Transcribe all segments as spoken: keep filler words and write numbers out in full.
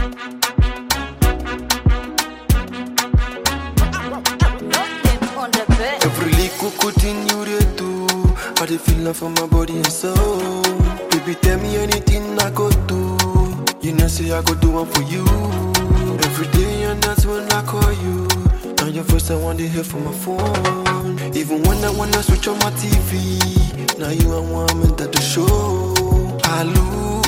Every little good thing you dey do, I dey feel love for my body and soul. Baby, tell me anything I go do. You know say I go do one for you. Every day and that's when I call you. Now your voice I want to hear from my phone. Even when I wanna switch on my T V, now you are one meant at the show. I lose,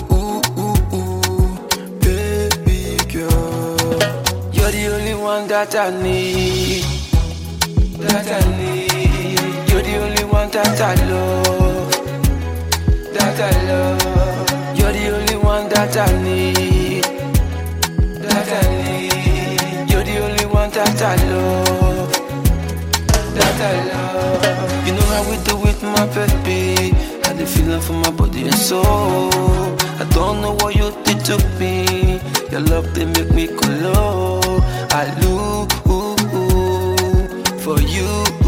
baby girl. You're the only one that I need. That I need. You're the only one that I love. That I love. You're the only one that I need. That I need. You're the only one that I love. That I love. You know how we do it, my baby. Had the feeling for my body and soul. I don't know what you did to me. Your love, they make me go low. I lose for you.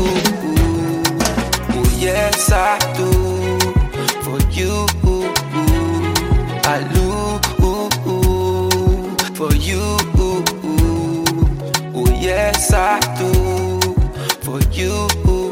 Oh yes, I do. For you, I lose for you. Oh yes, I do. For you.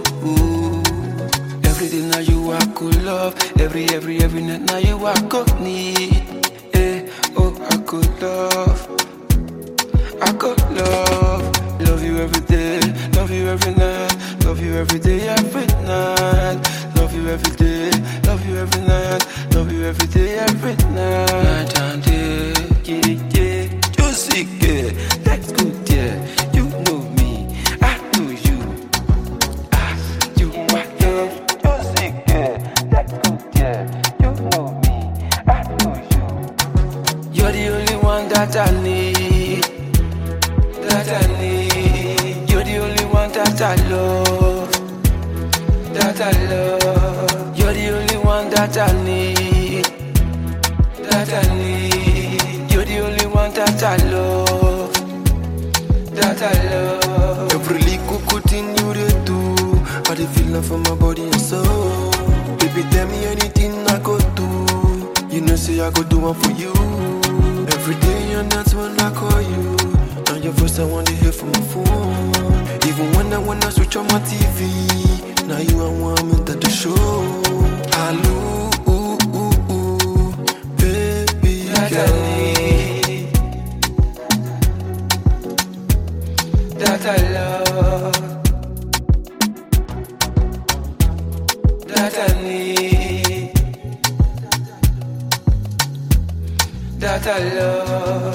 Every day now you I could love. Every, every, every night now you I could need. Eh, oh I could love. I could love. Love you every day. Love you every night. Love you every day, every night. Love you every day. Love you every night. Love you every day, every night. Night and day. Yeah, yeah. You see, yeah. That's good, yeah. You know me. I know you. Ah, you my love. You see, yeah. That's good, yeah. You know me. I know you. You're the only one that I need. That I need. You're the only one that I love. That I love. You're the only one that I need. That I need. You're the only one that I love. That I love. Every little good thing you dey do, I dey feel love for my body and soul. Baby, tell me anything I go do. You know say I go do one for you. Every day and that's when I call you. Now your voice I want to hear from my phone. Even when I wanna switch on my T V, now you are one meant at the show. I lose, baby that girl. I need. That I love. That I need. That I love.